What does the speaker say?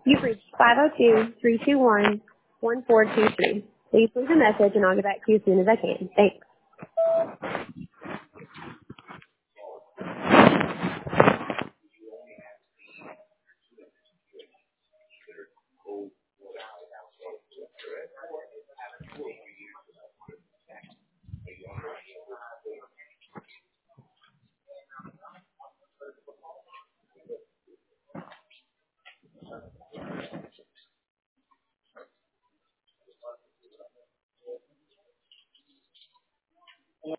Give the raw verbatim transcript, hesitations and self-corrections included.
You've reached five oh two, three two one, one four two three. Please leave a message and I'll get back to you as soon as I can. Thanks.